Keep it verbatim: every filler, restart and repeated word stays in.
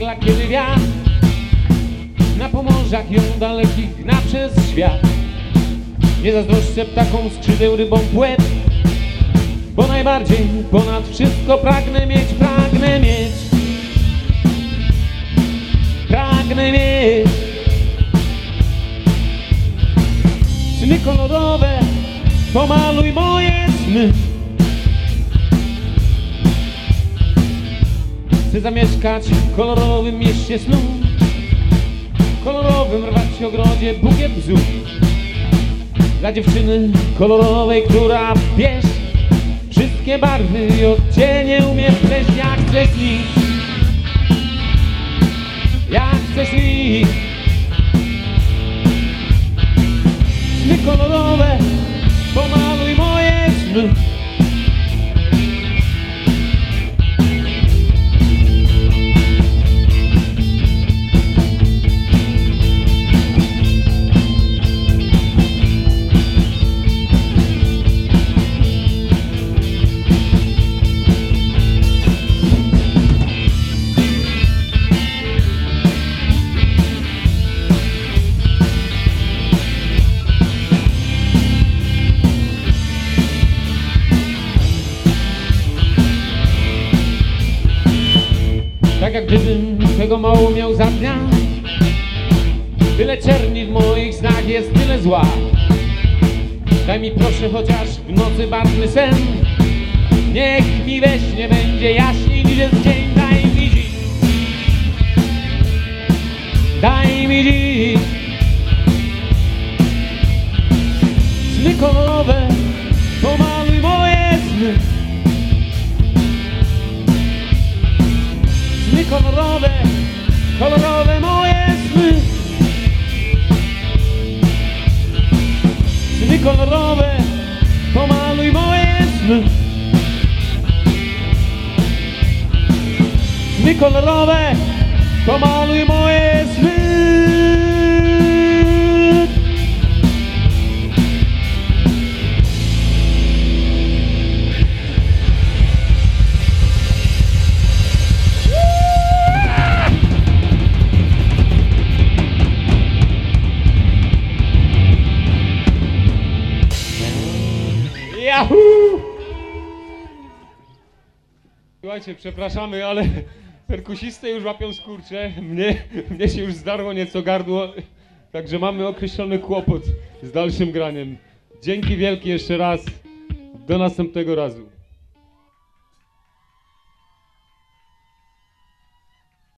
skrzydła, kiedy wiatr na Pomorzach ją dalekich gna przez świat. Nie zazdroszczę ptakom skrzydeł, rybom płet, bo najbardziej ponad wszystko pragnę mieć, pragnę mieć, pragnę mieć sny kolorowe, pomaluj moje sny. Chcę zamieszkać w kolorowym mieście snu, w kolorowym rwać ogrodzie bukiet bzów. Dla dziewczyny kolorowej, która wiesz, wszystkie barwy i odcienie umie wpleść. Jak chcesz śnić, jak chcesz śnić sny kolorowe, pomaluj moje sny. Tak jak gdybym tego mało miał za dnia, tyle czerni w moich snach jest, tyle zła. Daj mi proszę chociaż w nocy barwny sen, niech mi we śnie będzie jaśniej niż jest dzień. Daj mi dziś, daj mi dziś sny kolorowe, pomaluj moje sny. Sny kolorowe, kolorowe moje sny. Sny kolorowe, pomaluj moje sny. Sny kolorowe, pomaluj moje sny. Yahoo! Słuchajcie, przepraszamy, ale perkusisty już łapią skurcze. Mnie, mnie się już zdarło nieco gardło, także mamy określony kłopot z dalszym graniem. Dzięki wielkie jeszcze raz. Do następnego razu.